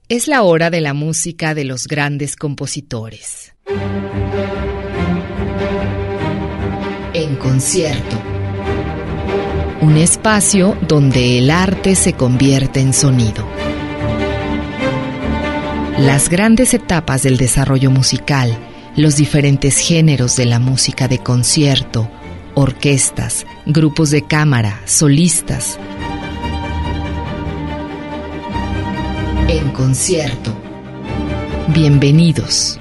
Es la hora de la música de los grandes compositores. En concierto. Un espacio donde el arte se convierte en sonido. Las grandes etapas del desarrollo musical, los diferentes géneros de la música de concierto, orquestas, grupos de cámara, solistas. En concierto. Bienvenidos.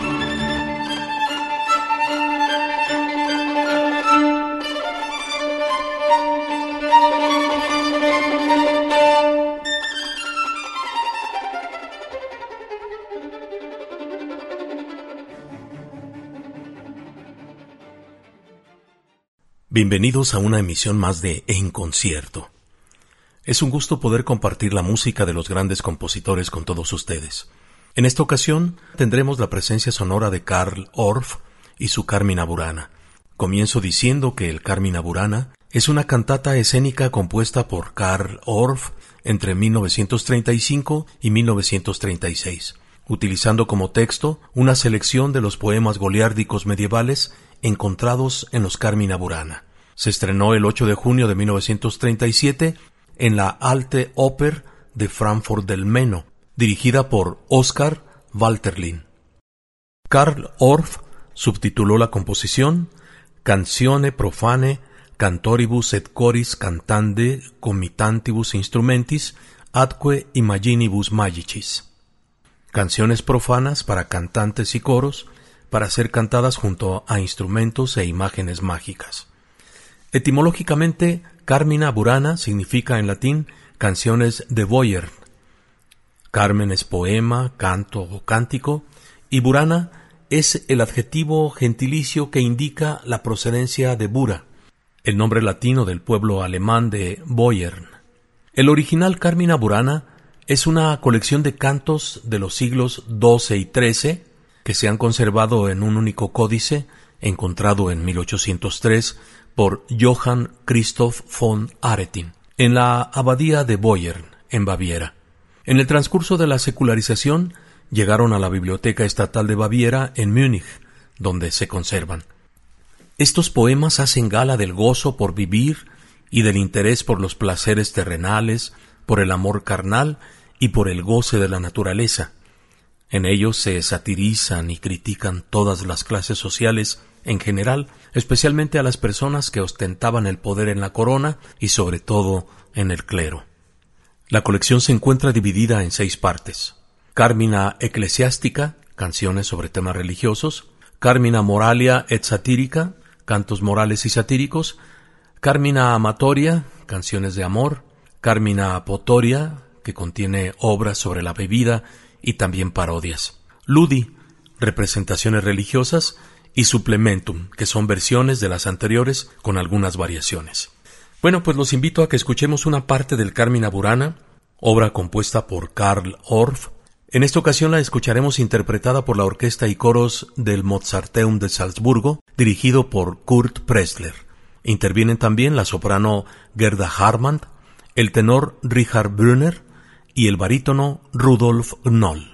Bienvenidos a una emisión más de En Concierto. Es un gusto poder compartir la música de los grandes compositores con todos ustedes. En esta ocasión tendremos la presencia sonora de Carl Orff y su Carmina Burana. Comienzo diciendo que el Carmina Burana es una cantata escénica compuesta por Carl Orff entre 1935 y 1936, utilizando como texto una selección de los poemas goliárdicos medievales encontrados en los Carmina Burana. Se estrenó el 8 de junio de 1937 en la Alte Oper de Frankfurt del Meno, dirigida por Oskar Walterlin. Carl Orff subtituló la composición Cantione profane cantoribus et choris cantande comitantibus instrumentis atque imaginibus magicis. Canciones profanas para cantantes y coros para ser cantadas junto a instrumentos e imágenes mágicas. Etimológicamente, Carmina Burana significa en latín canciones de Boyern. Carmen es poema, canto o cántico, y Burana es el adjetivo gentilicio que indica la procedencia de Bura, el nombre latino del pueblo alemán de Boyern. El original Carmina Burana es una colección de cantos de los siglos XII y XIII que se han conservado en un único códice encontrado en 1803 por Johann Christoph von Aretin, en la abadía de Boyern, en Baviera. En el transcurso de la secularización, llegaron a la Biblioteca Estatal de Baviera en Múnich, donde se conservan. Estos poemas hacen gala del gozo por vivir y del interés por los placeres terrenales, por el amor carnal y por el goce de la naturaleza. En ellos se satirizan y critican todas las clases sociales en general, especialmente a las personas que ostentaban el poder en la corona y sobre todo en el clero. La colección se encuentra dividida en 6 partes. Carmina Ecclesiastica, canciones sobre temas religiosos; Carmina Moralia et Satirica, cantos morales y satíricos; Carmina Amatoria, canciones de amor; Carmina Potoria, que contiene obras sobre la bebida y también parodias; Ludi, representaciones religiosas; y Supplementum, que son versiones de las anteriores con algunas variaciones. Bueno, pues los invito a que escuchemos una parte del Carmina Burana, obra compuesta por Carl Orff. En esta ocasión la escucharemos interpretada por la orquesta y coros del Mozarteum de Salzburgo, dirigido por Kurt Pressler. Intervienen también la soprano Gerda Hartmann, el tenor Richard Brunner y el barítono Rudolf Knoll.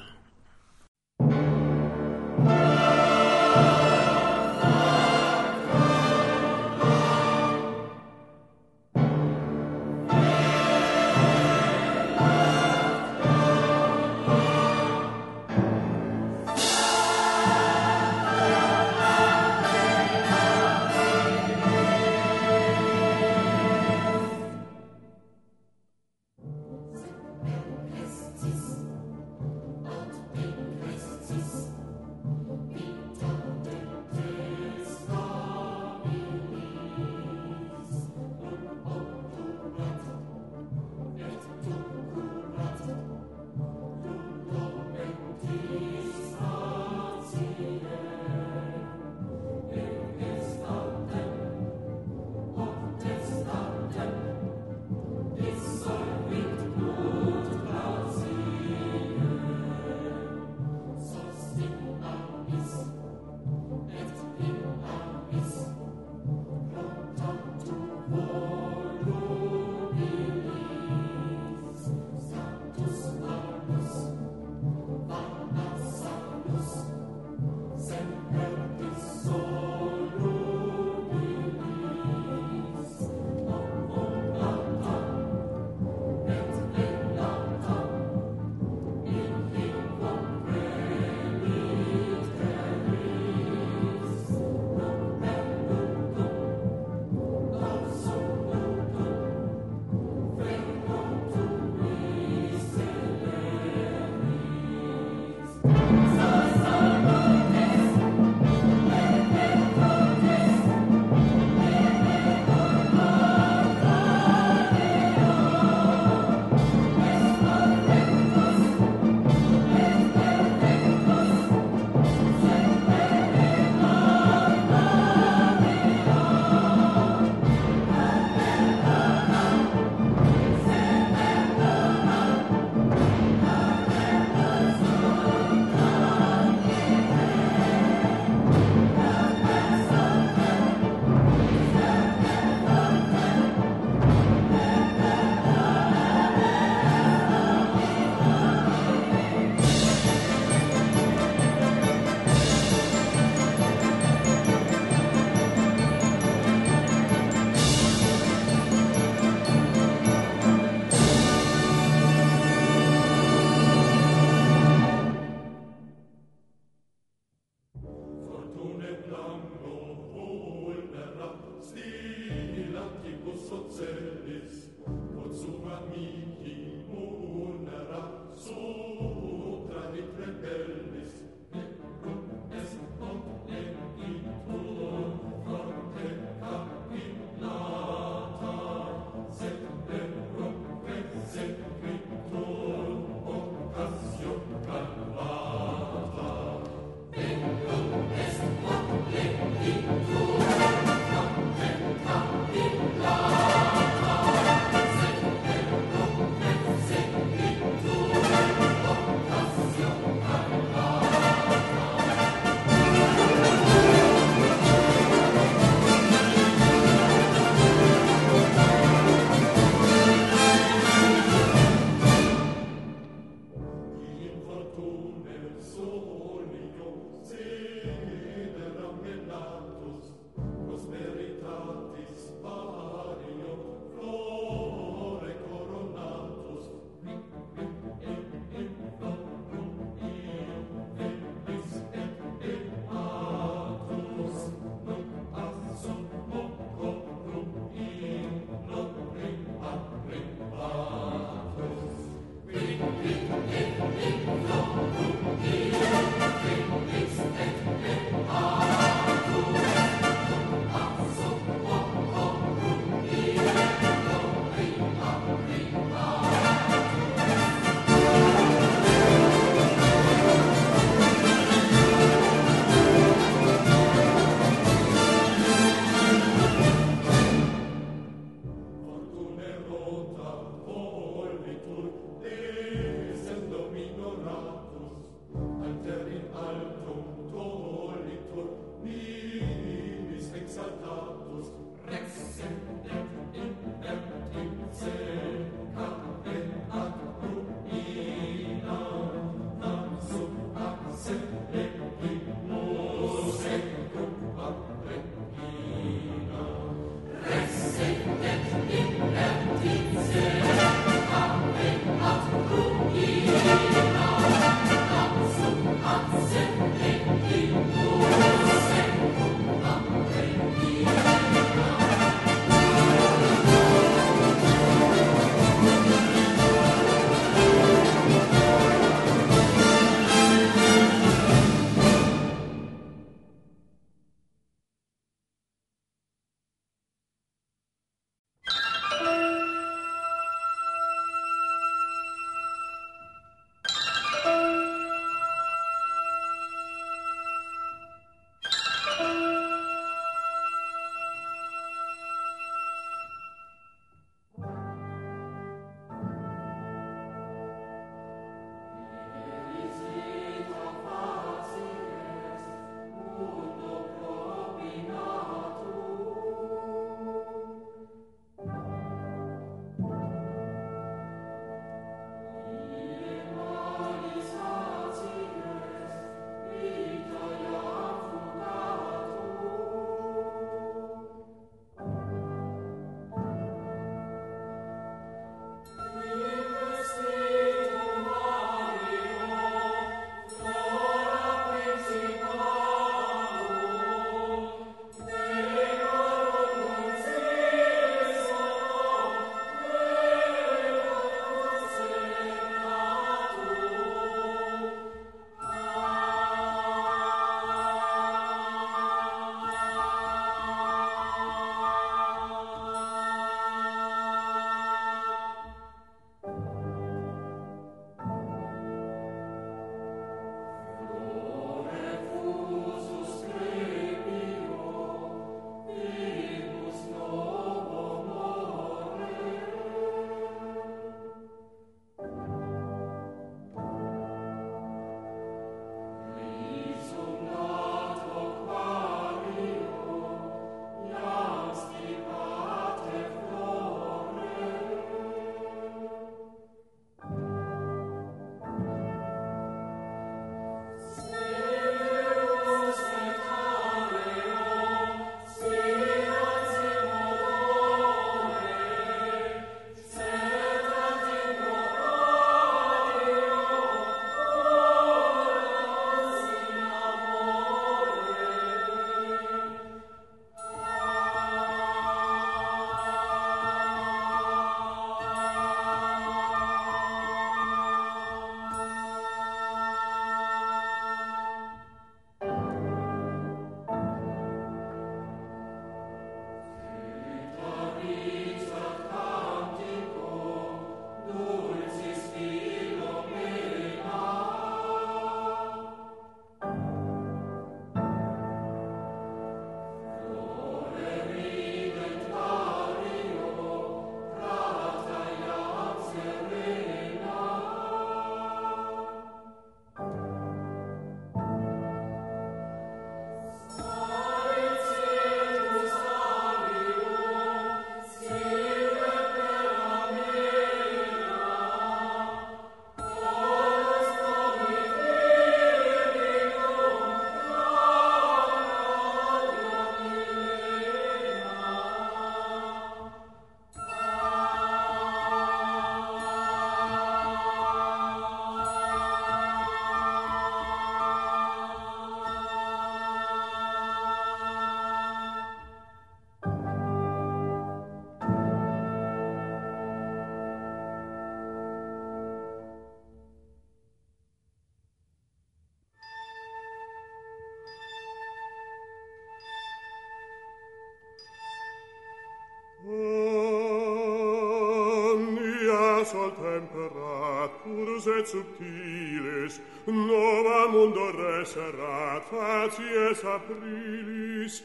artus et subtilis, nova mundo reserat facies aprilis,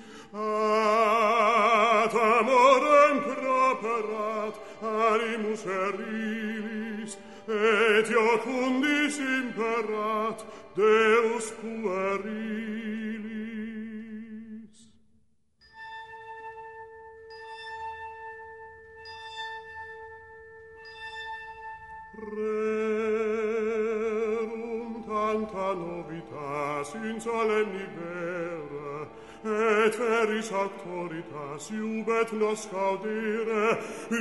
ad amorem properat animus erilis, et iocundis imperat Deus puerilis. Rerum tanta novitas in solemni vera, et veris auctoritas iubet nos gaudere,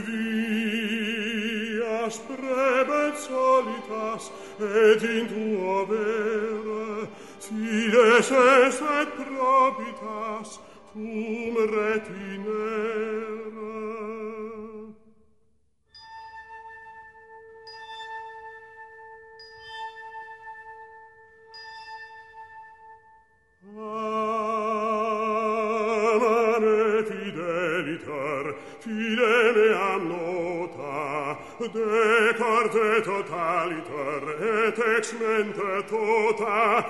vias prebet solitas, et in tuo vera, fides est et probitas, cum retinere. Fide meam nota, decarte totaliter, et ex mente tota,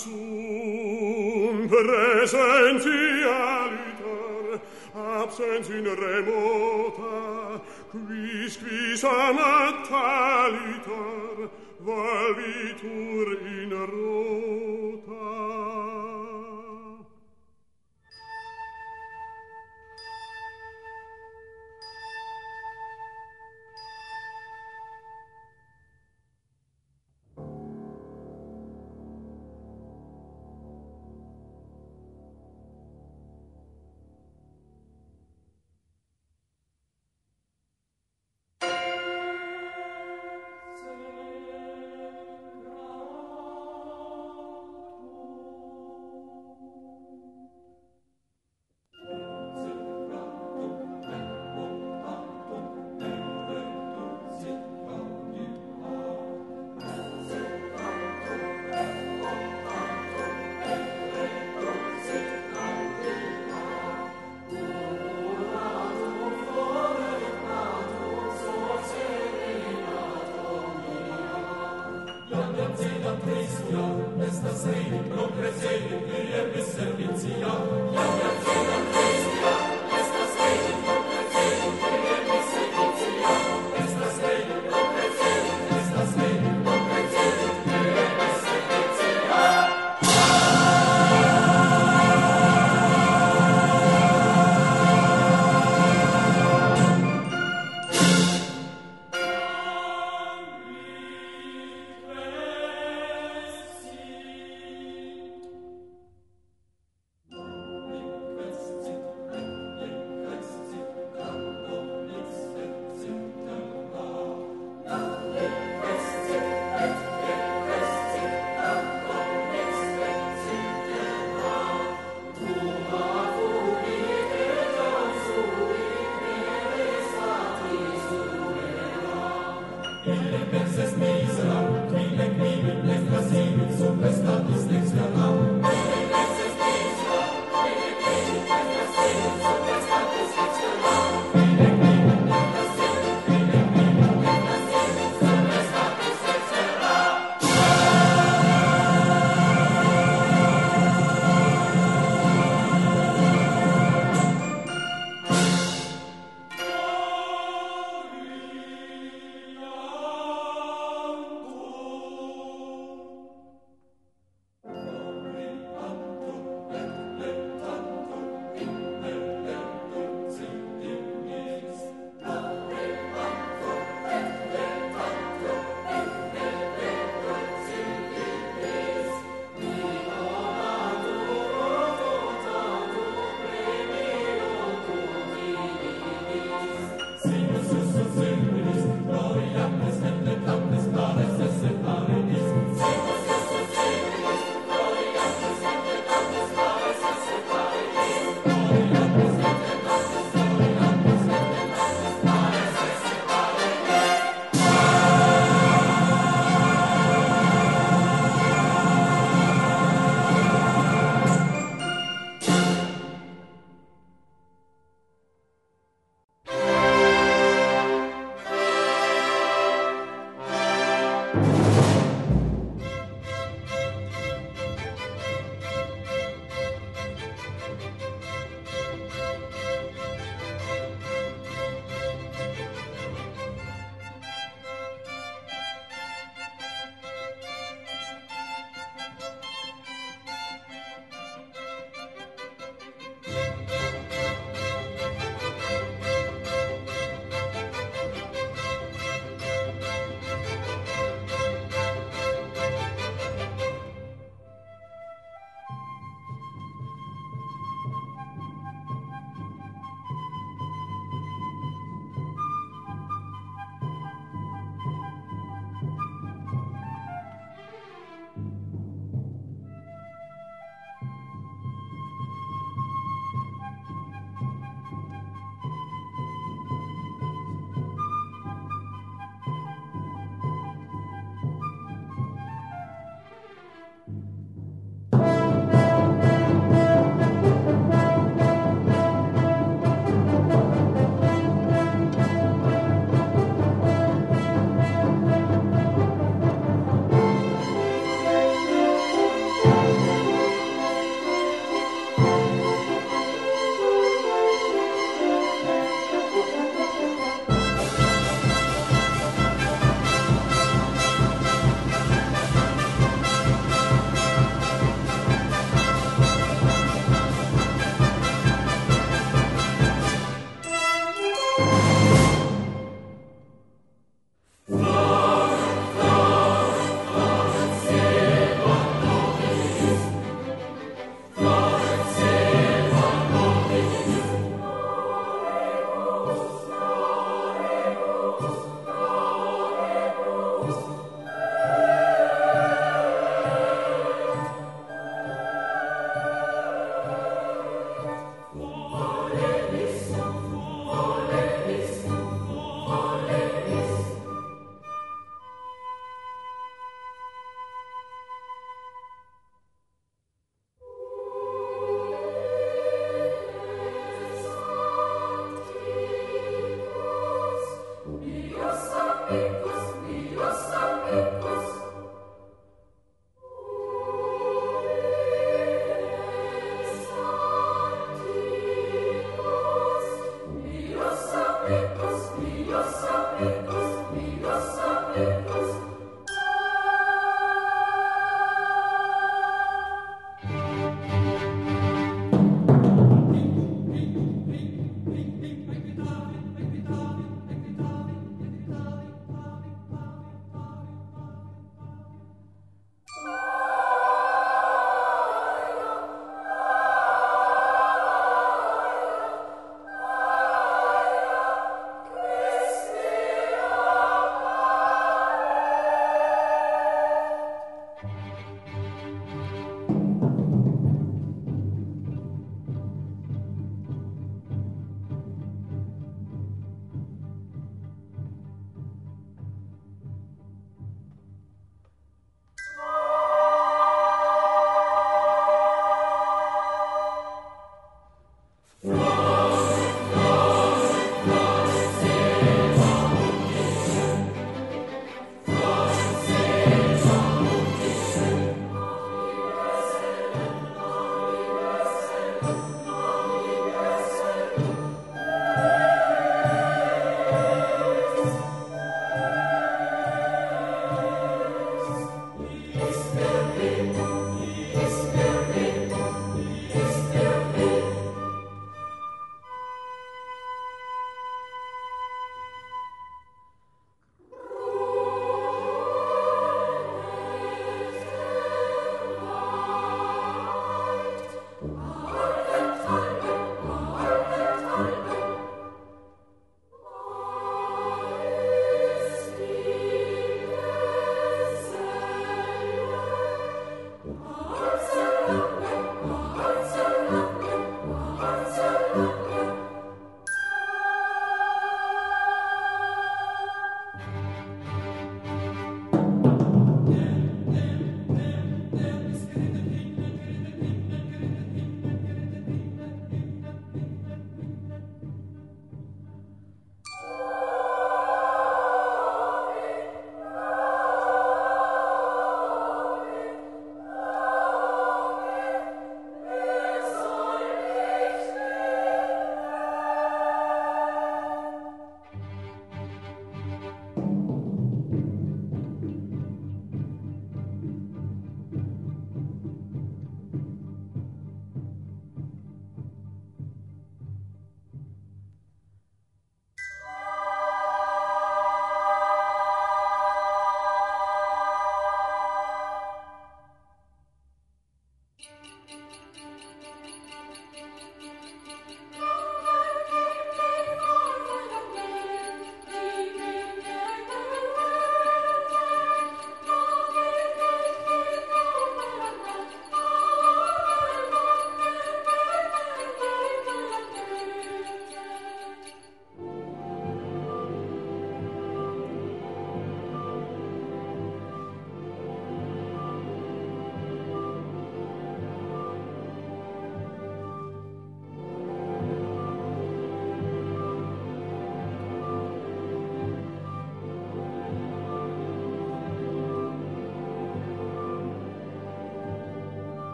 sum presentialiter, absens in remota, quis amataliter, valvitur in rota.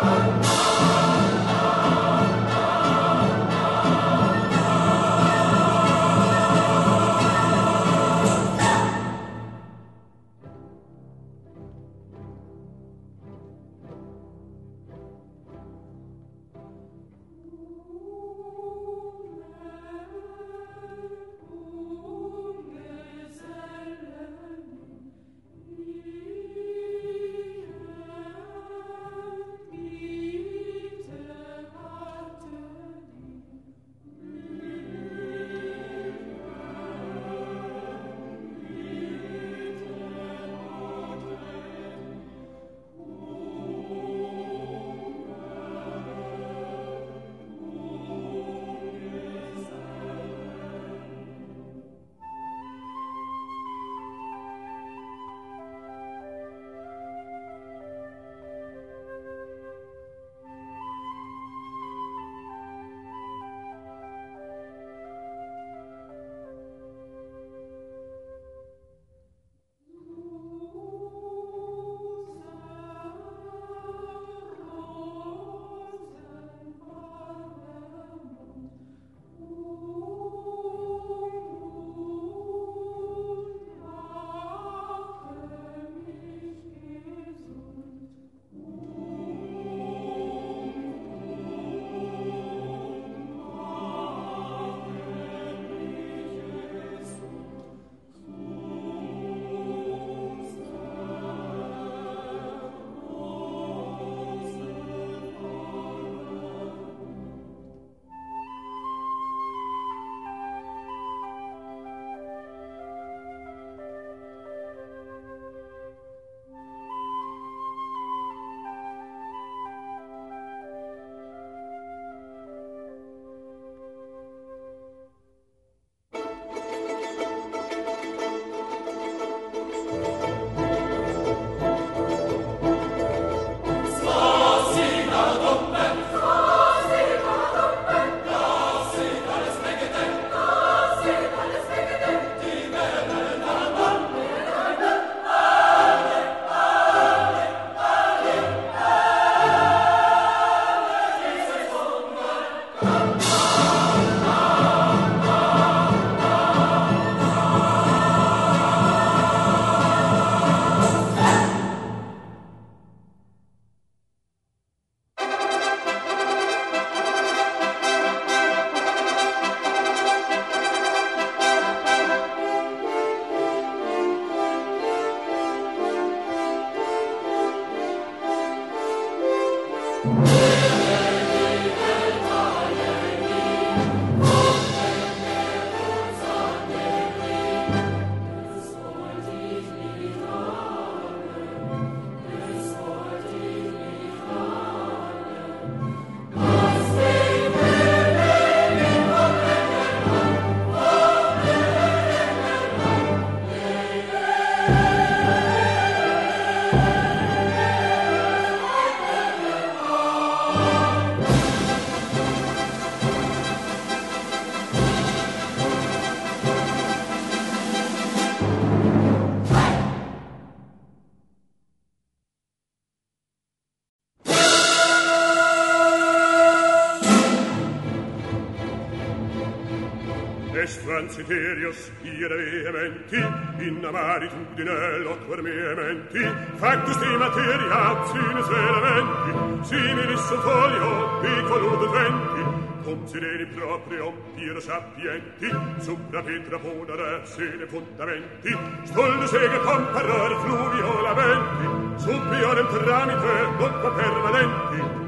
Transiterio spire vehementi, in amaritudine loquer menti, factus di materia, sinis elementi, similis folio, piccolo d'utenti, cum sireni proprio, piro sapienti, supra petra ponere, sene fondamenti, stoldo sega comparare fluvio lamenti, suppliorem tramite, non permanenti.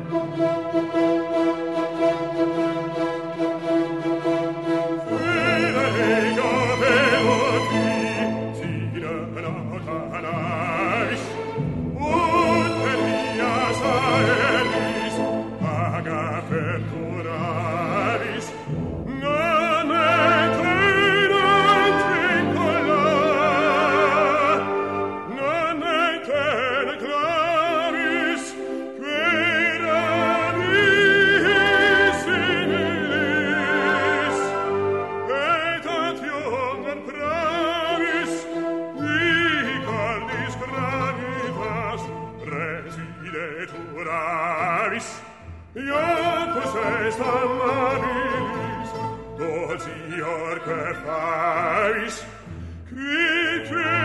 favis, Iacus est amabilis, dulcior que favis, quid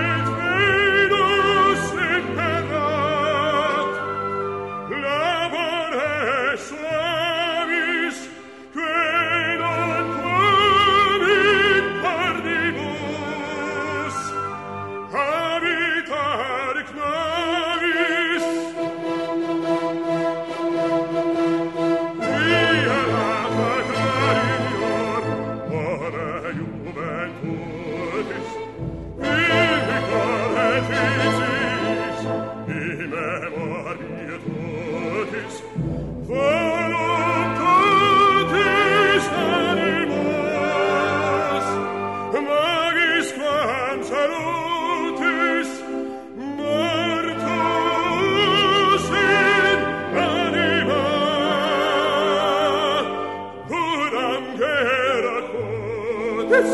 Venus imperat, labore suavis, que non quam in pardibus habitar ignavis. Via lata clarior, ora juventutis, Itisis, immemorietutis, voluntatis animos, magis quam salutis, mortus in anima, pudam gera quotis.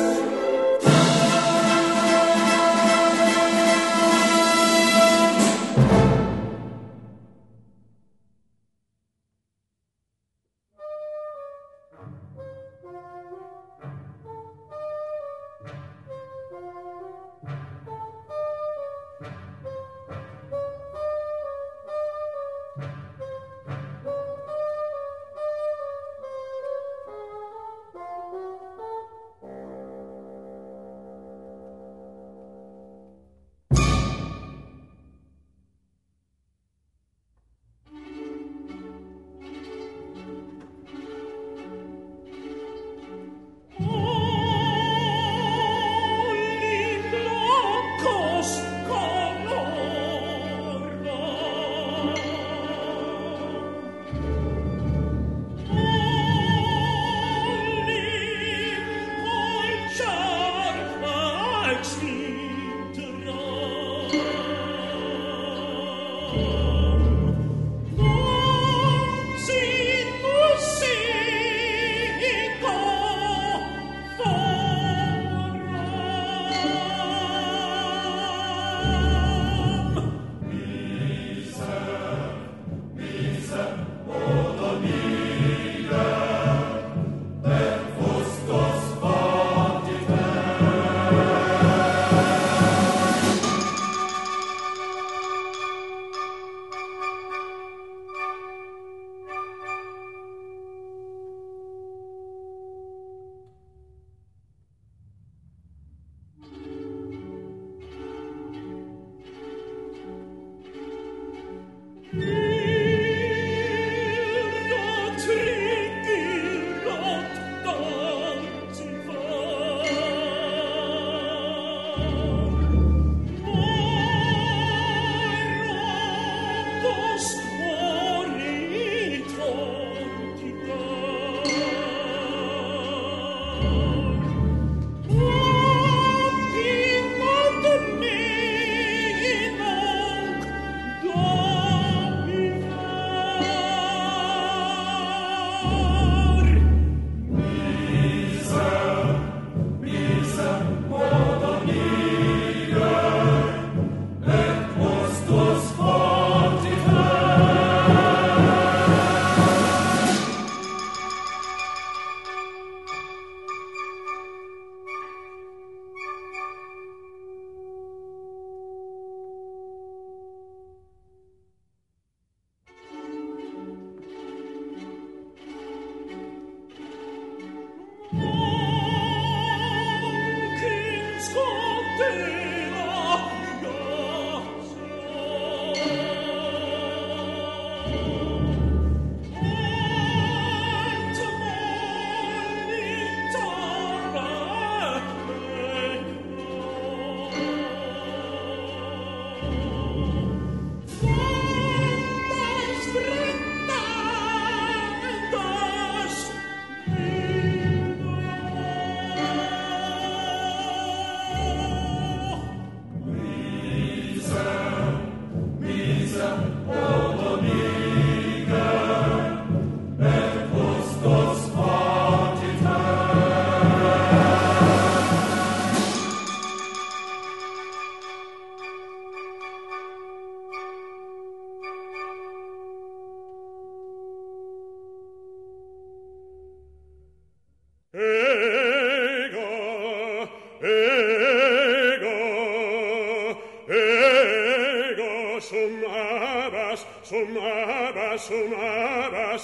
sumabas,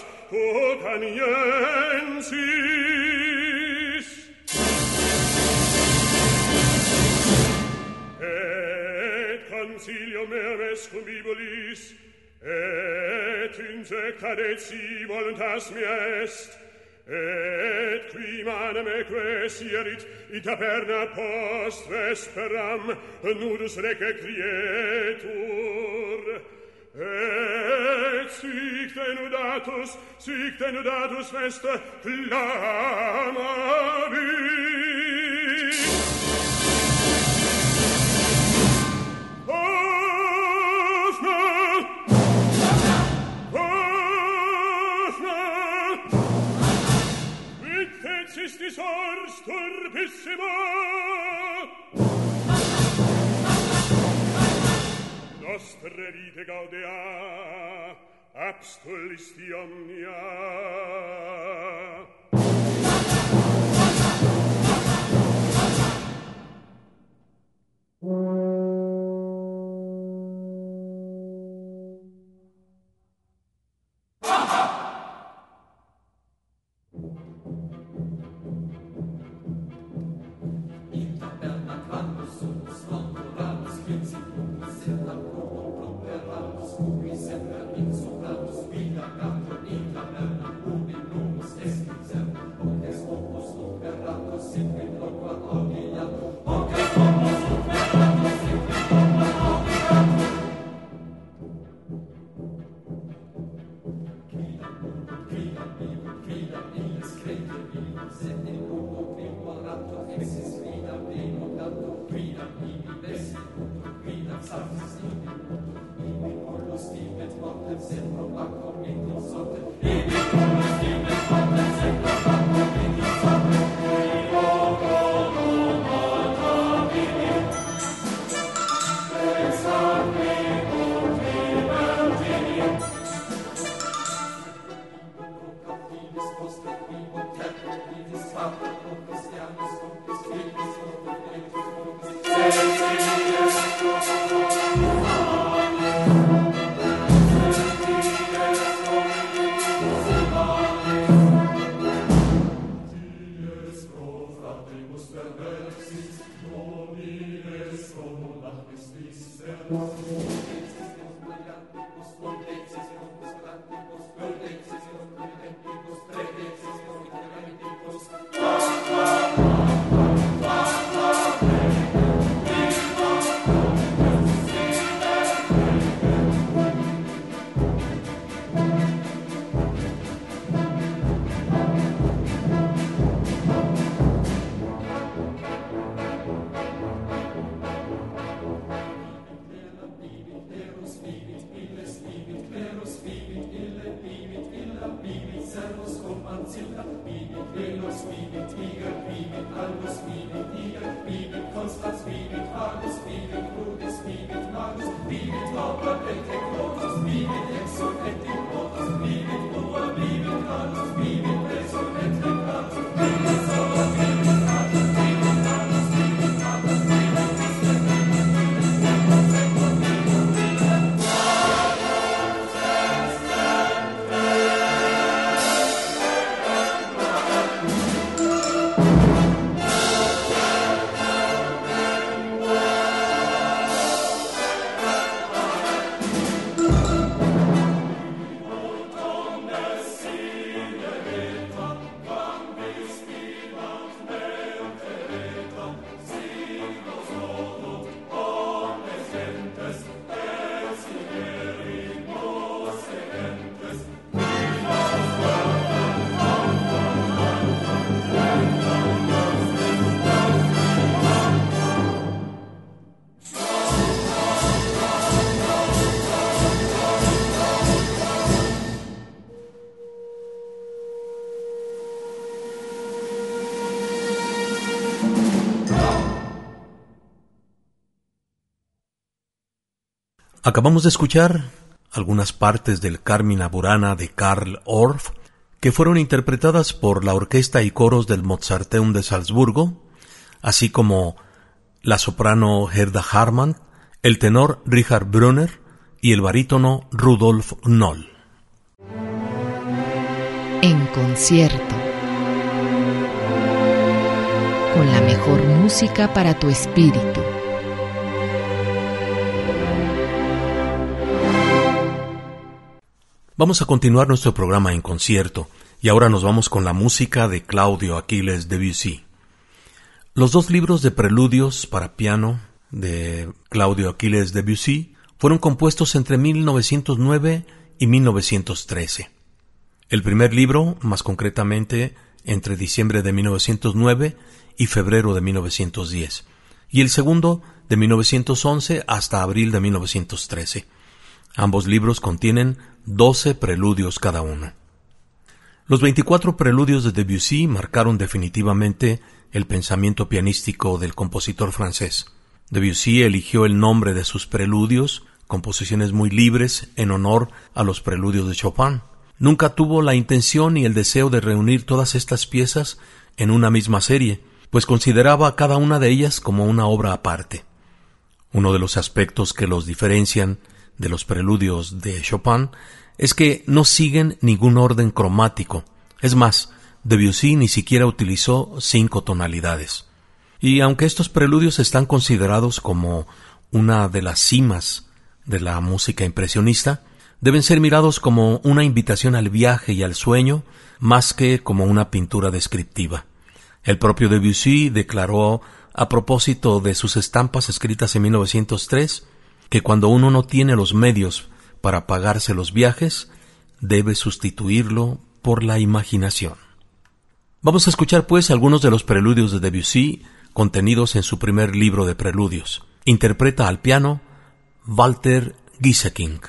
tutaniensis. Et consilio meam est convivolis, et insecta deci voluntas mea est, et qui manem equesierit, ita perna post vesperam, nudus rece crietur. Et sic denudatus veste clamavi. Istis ors turbissima. Nostre vite gaudea, abstulisti omnia. Acabamos de escuchar algunas partes del Carmina Burana de Karl Orff, que fueron interpretadas por la orquesta y coros del Mozarteum de Salzburgo, así como la soprano Gerda Hartmann, el tenor Richard Brunner y el barítono Rudolf Noll. En concierto. Con la mejor música para tu espíritu. Vamos a continuar nuestro programa en concierto y ahora nos vamos con la música de Claudio Aquiles Debussy. Los dos libros de preludios para piano de Claudio Aquiles Debussy fueron compuestos entre 1909 y 1913. El primer libro, más concretamente, entre diciembre de 1909 y febrero de 1910, y el segundo de 1911 hasta abril de 1913. Ambos libros contienen 12 preludios cada uno. Los 24 preludios de Debussy marcaron definitivamente el pensamiento pianístico del compositor francés. Debussy eligió el nombre de sus preludios, composiciones muy libres, en honor a los preludios de Chopin. Nunca tuvo la intención ni el deseo de reunir todas estas piezas en una misma serie, pues consideraba a cada una de ellas como una obra aparte. Uno de los aspectos que los diferencian de los preludios de Chopin es que no siguen ningún orden cromático. Es más, Debussy ni siquiera utilizó 5 tonalidades. Y aunque estos preludios están considerados como una de las cimas de la música impresionista, deben ser mirados como una invitación al viaje y al sueño, más que como una pintura descriptiva. El propio Debussy declaró a propósito de sus estampas escritas en 1903 que cuando uno no tiene los medios para pagarse los viajes, debe sustituirlo por la imaginación. Vamos a escuchar pues algunos de los preludios de Debussy contenidos en su primer libro de preludios. Interpreta al piano Walter Gieseking.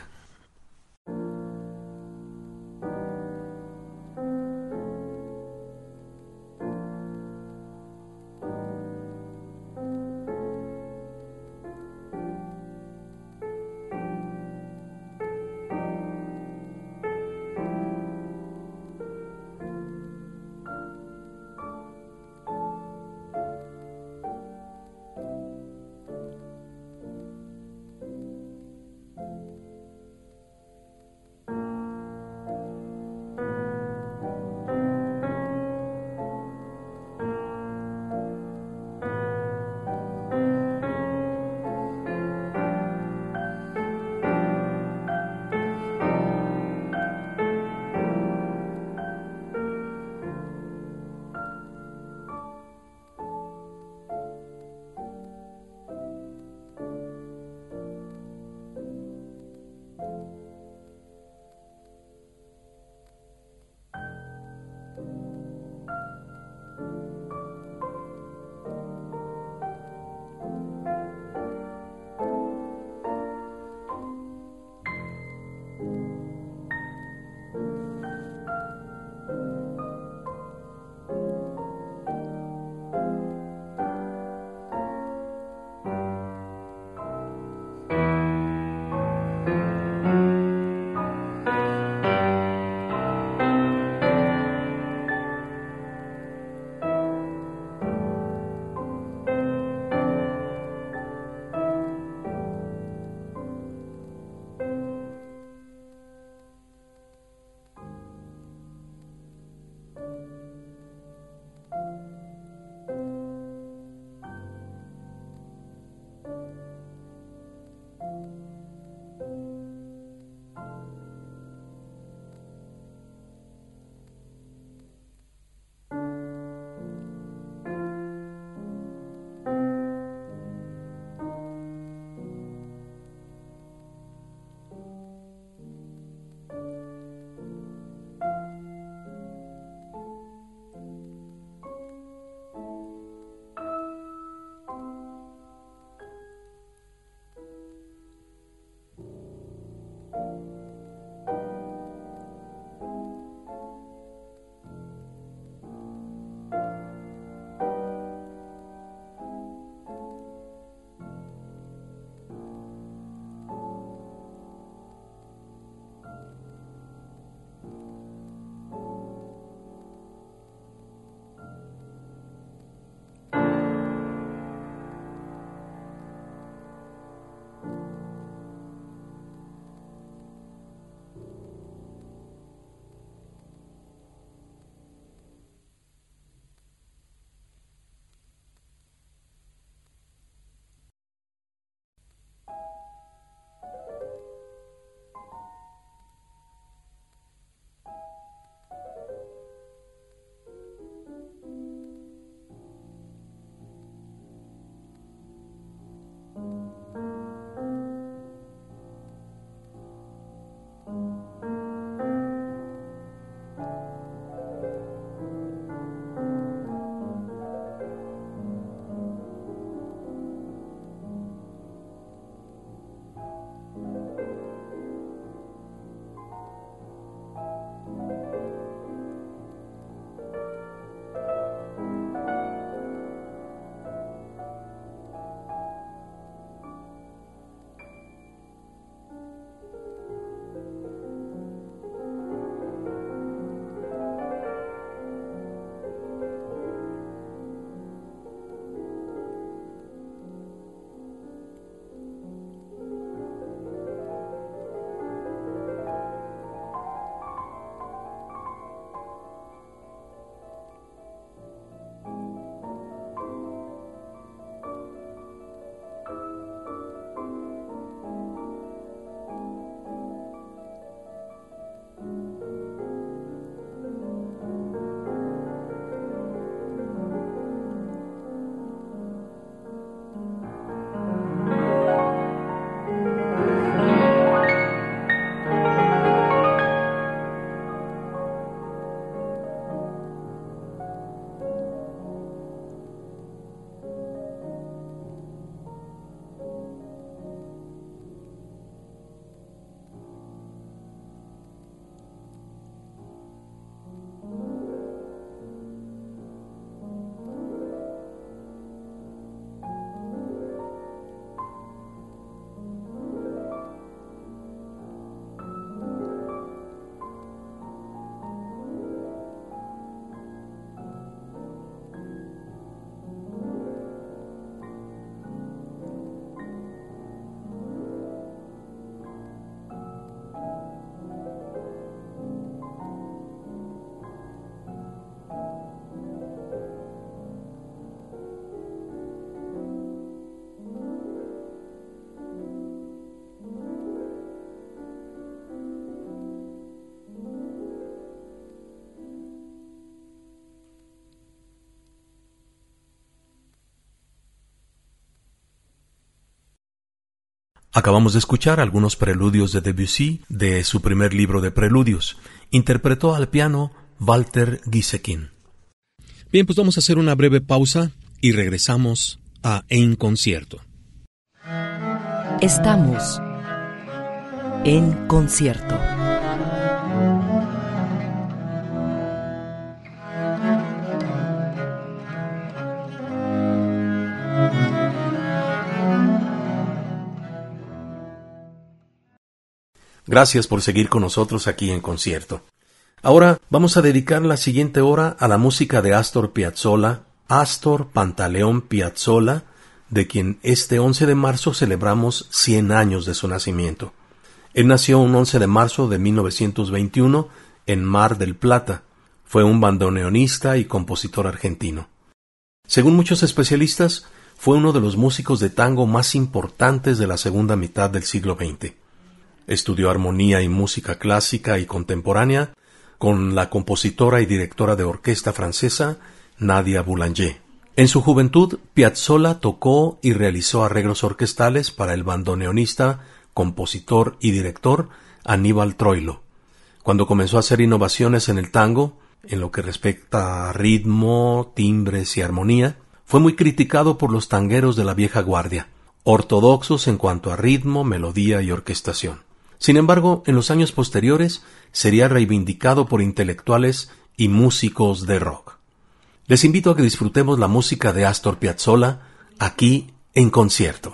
Acabamos de escuchar algunos preludios de Debussy de su primer libro de preludios. Interpretó al piano Walter Gieseking. Bien, pues vamos a hacer una breve pausa y regresamos a En Concierto. Estamos en concierto. Gracias por seguir con nosotros aquí en Concierto. Ahora vamos a dedicar la siguiente hora a la música de Astor Piazzolla, Astor Pantaleón Piazzolla, de quien este 11 de marzo celebramos 100 años de su nacimiento. Él nació un 11 de marzo de 1921 en Mar del Plata. Fue un bandoneonista y compositor argentino. Según muchos especialistas, fue uno de los músicos de tango más importantes de la segunda mitad del siglo XX. Estudió armonía y música clásica y contemporánea con la compositora y directora de orquesta francesa Nadia Boulanger. En su juventud, Piazzolla tocó y realizó arreglos orquestales para el bandoneonista, compositor y director Aníbal Troilo. Cuando comenzó a hacer innovaciones en el tango, en lo que respecta a ritmo, timbres y armonía, fue muy criticado por los tangueros de la vieja guardia, ortodoxos en cuanto a ritmo, melodía y orquestación. Sin embargo, en los años posteriores sería reivindicado por intelectuales y músicos de rock. Les invito a que disfrutemos la música de Astor Piazzolla aquí en Concierto.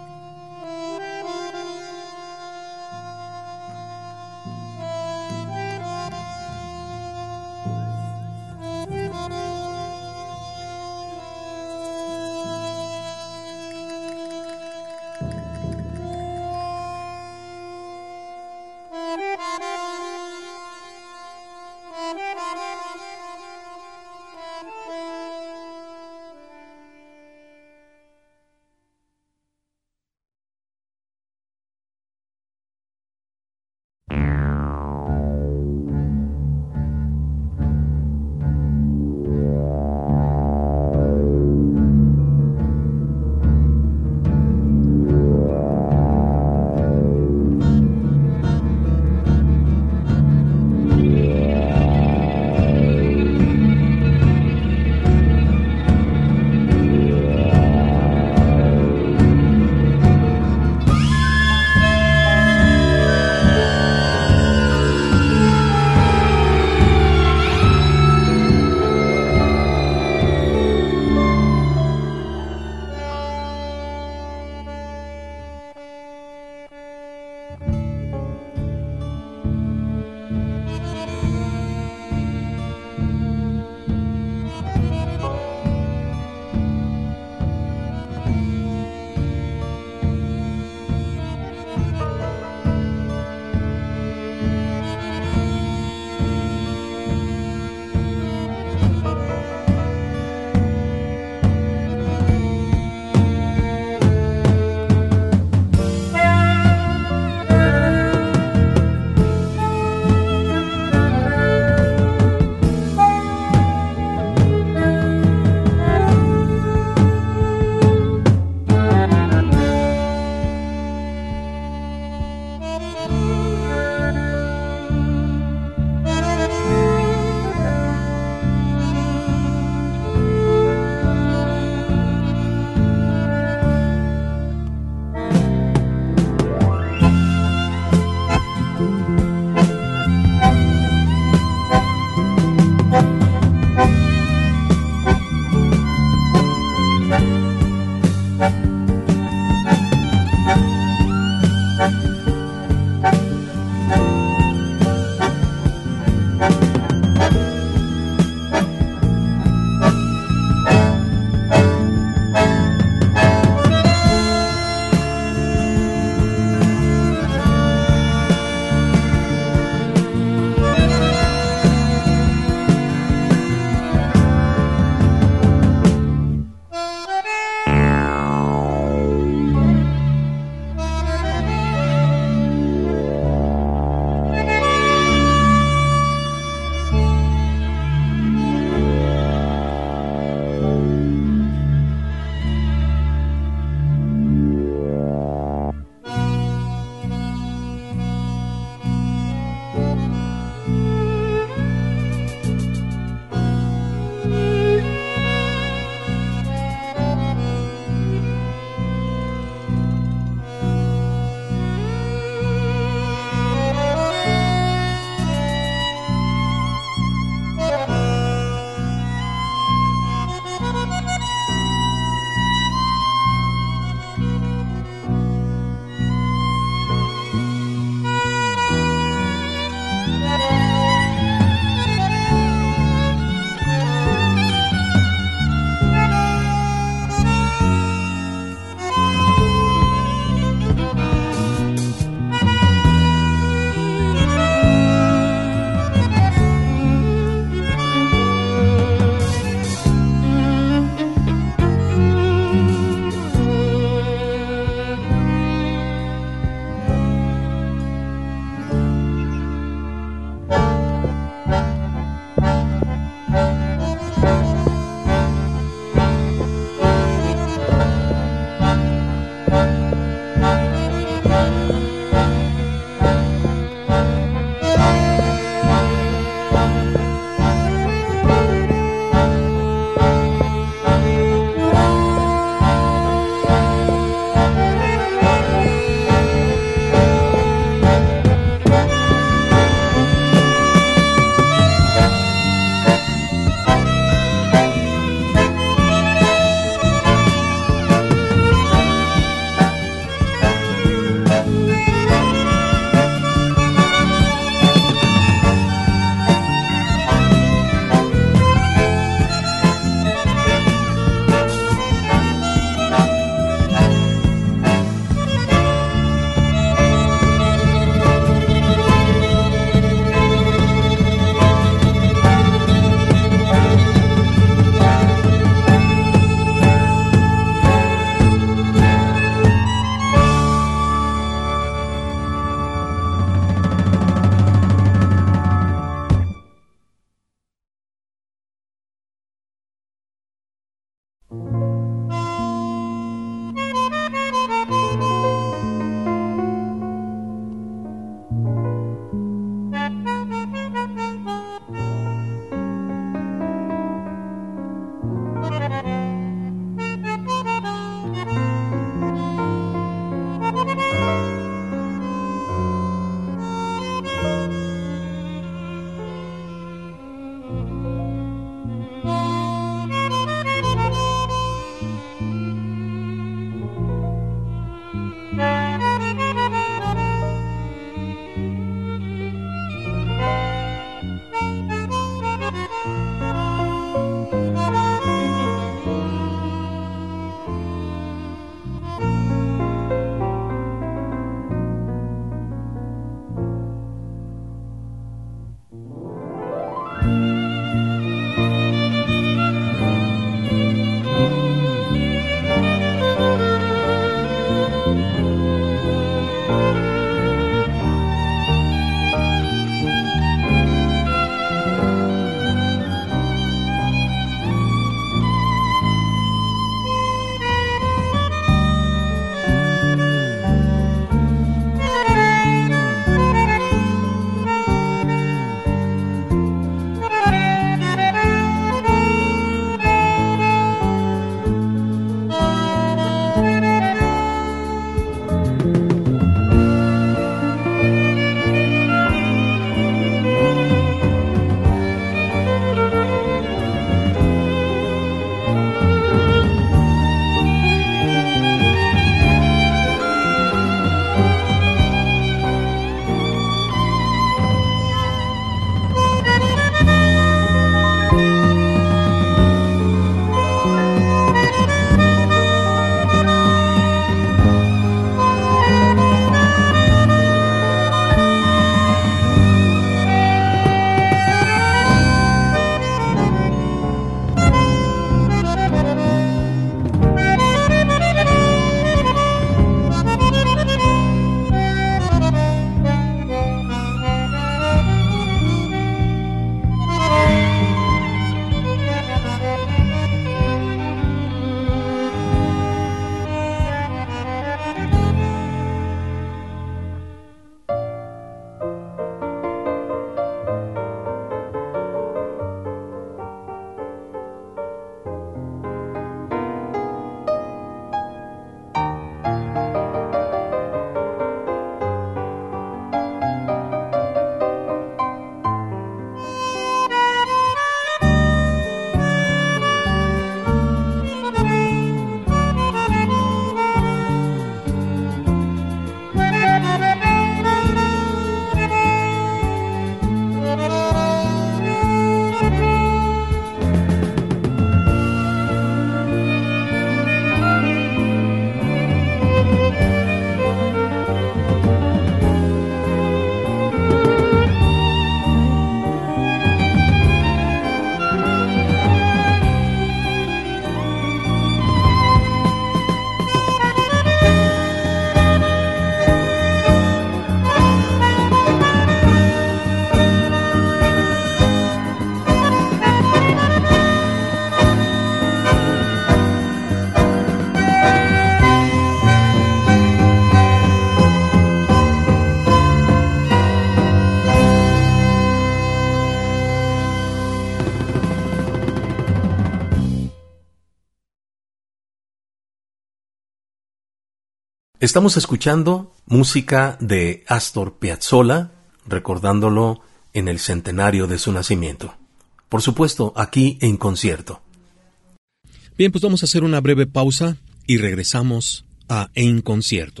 Estamos escuchando música de Astor Piazzolla, recordándolo en el centenario de su nacimiento. Por supuesto, aquí en concierto. Bien, pues vamos a hacer una breve pausa y regresamos a En Concierto.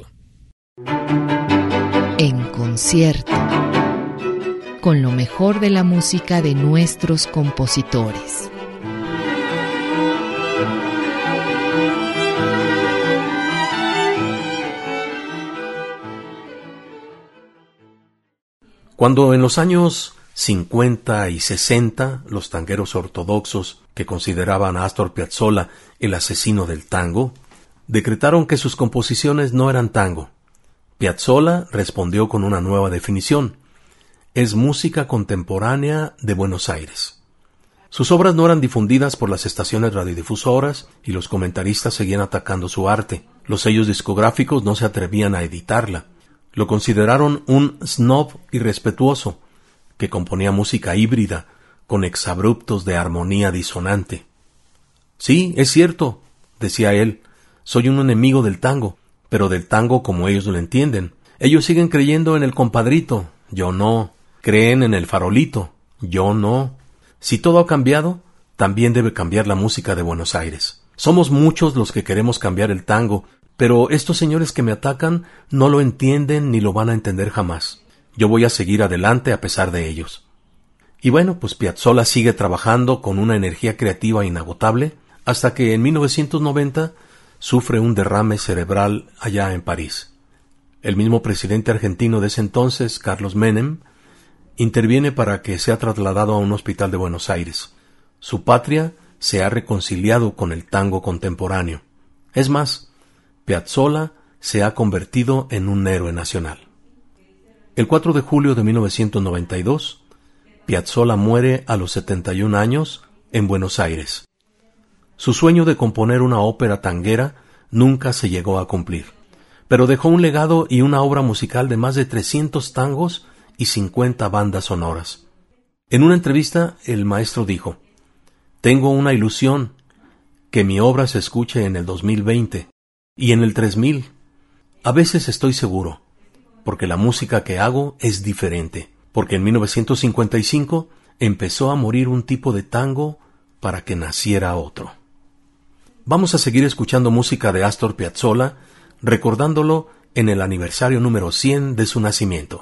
En concierto, con lo mejor de la música de nuestros compositores. Cuando en los años 50 y 60 los tangueros ortodoxos, que consideraban a Astor Piazzolla el asesino del tango, decretaron que sus composiciones no eran tango, Piazzolla respondió con una nueva definición: es música contemporánea de Buenos Aires. Sus obras no eran difundidas por las estaciones radiodifusoras y los comentaristas seguían atacando su arte. Los sellos discográficos no se atrevían a editarla. Lo consideraron un snob irrespetuoso que componía música híbrida con exabruptos de armonía disonante. Sí, es cierto, decía él, soy un enemigo del tango, pero del tango como ellos lo entienden. Ellos siguen creyendo en el compadrito, yo no. Creen en el farolito, yo no. Si todo ha cambiado, también debe cambiar la música de Buenos Aires. Somos muchos los que queremos cambiar el tango, pero estos señores que me atacan no lo entienden ni lo van a entender jamás. Yo voy a seguir adelante a pesar de ellos. Y bueno, pues Piazzolla sigue trabajando con una energía creativa inagotable hasta que en 1990 sufre un derrame cerebral allá en París. El mismo presidente argentino de ese entonces, Carlos Menem, interviene para que sea trasladado a un hospital de Buenos Aires. Su patria se ha reconciliado con el tango contemporáneo. Es más, Piazzolla se ha convertido en un héroe nacional. El 4 de julio de 1992, Piazzolla muere a los 71 años en Buenos Aires. Su sueño de componer una ópera tanguera nunca se llegó a cumplir, pero dejó un legado y una obra musical de más de 300 tangos y 50 bandas sonoras. En una entrevista, el maestro dijo: «Tengo una ilusión, que mi obra se escuche en el 2020 y en el 3000. A veces estoy seguro, porque la música que hago es diferente, porque en 1955 empezó a morir un tipo de tango para que naciera otro». Vamos a seguir escuchando música de Astor Piazzolla, recordándolo en el aniversario número 100 de su nacimiento.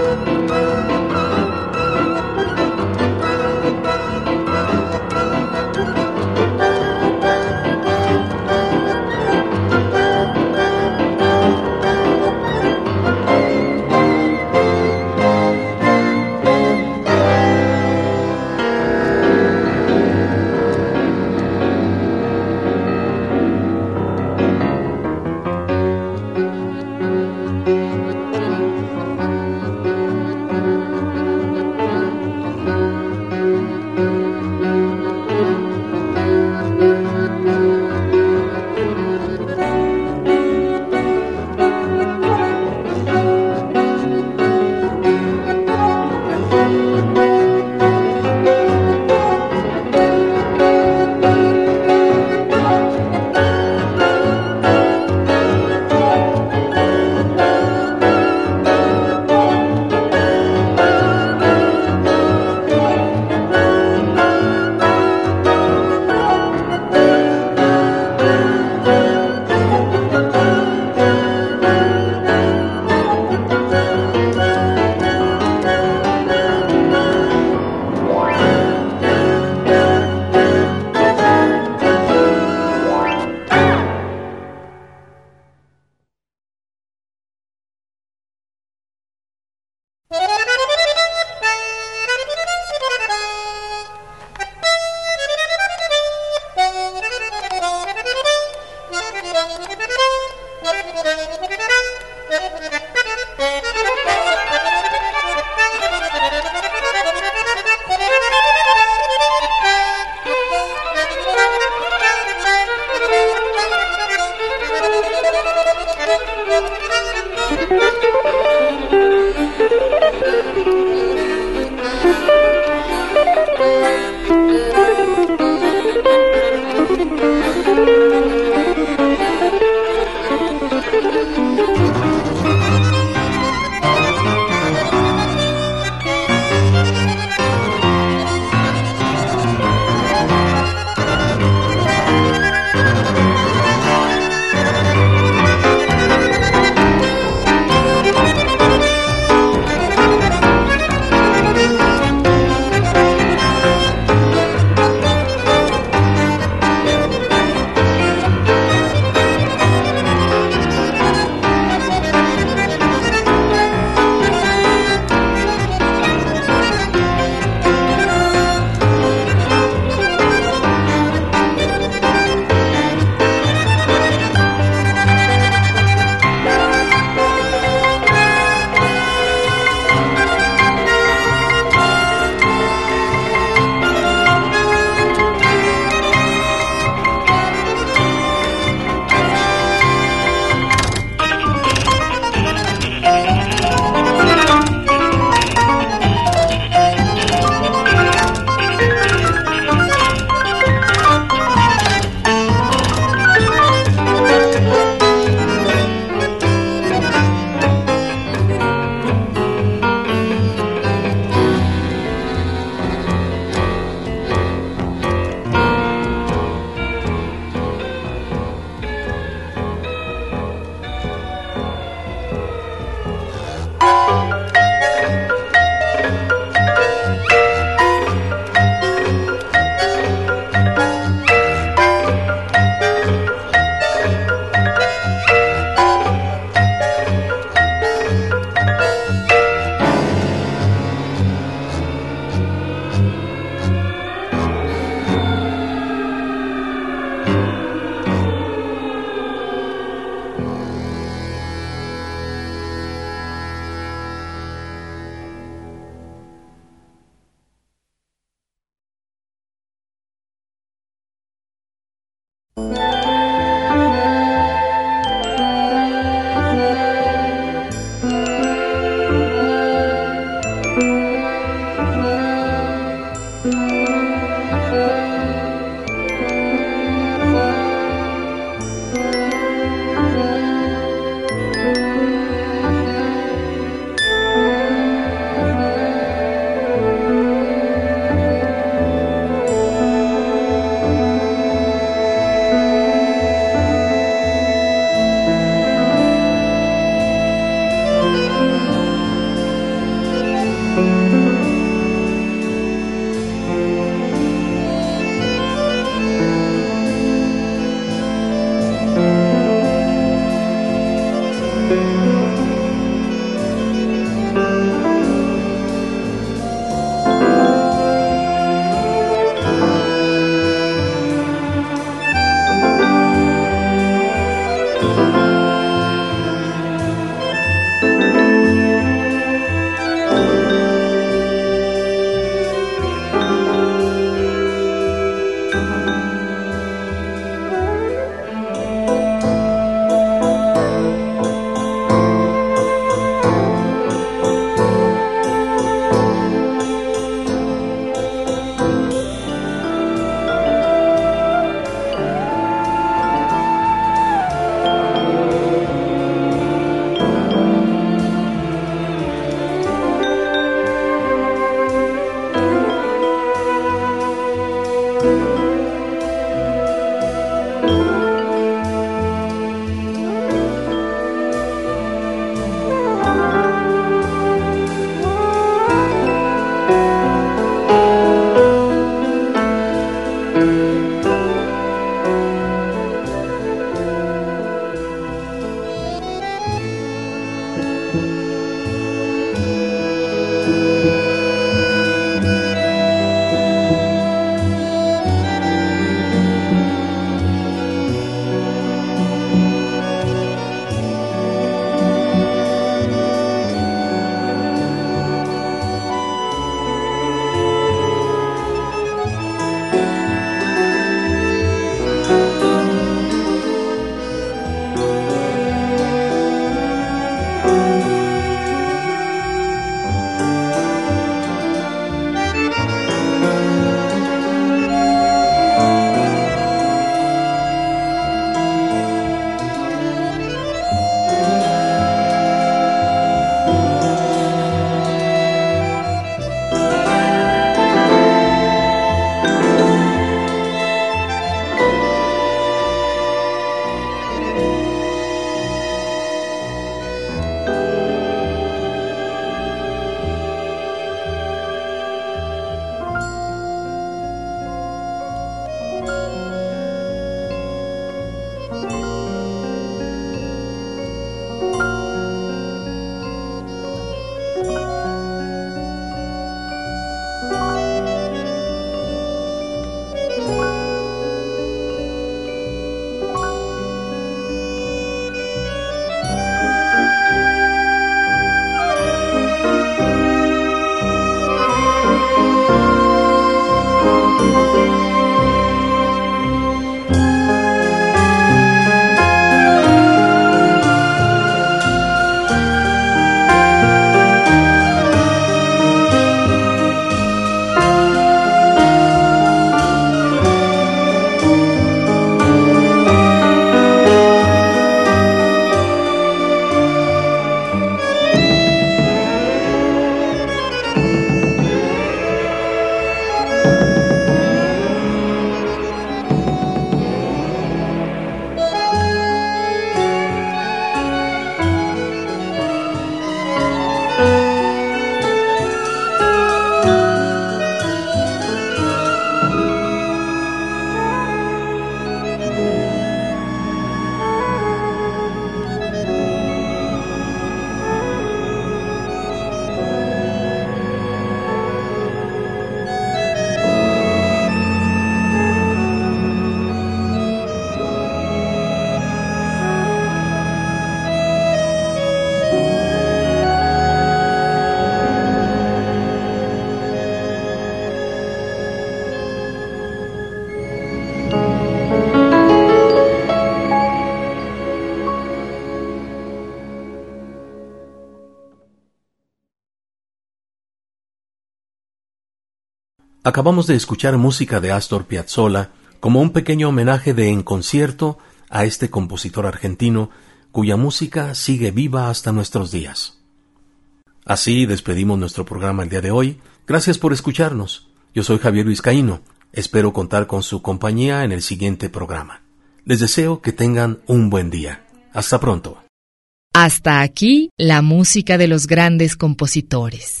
Acabamos de escuchar música de Astor Piazzolla como un pequeño homenaje de En Concierto a este compositor argentino cuya música sigue viva hasta nuestros días. Así despedimos nuestro programa el día de hoy. Gracias por escucharnos. Yo soy Javier Vizcaíno. Espero contar con su compañía en el siguiente programa. Les deseo que tengan un buen día. Hasta pronto. Hasta aquí la música de los grandes compositores.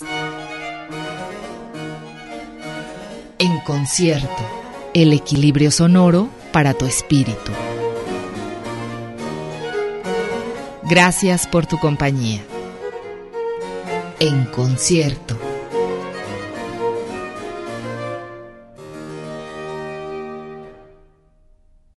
En concierto, el equilibrio sonoro para tu espíritu. Gracias por tu compañía. En concierto.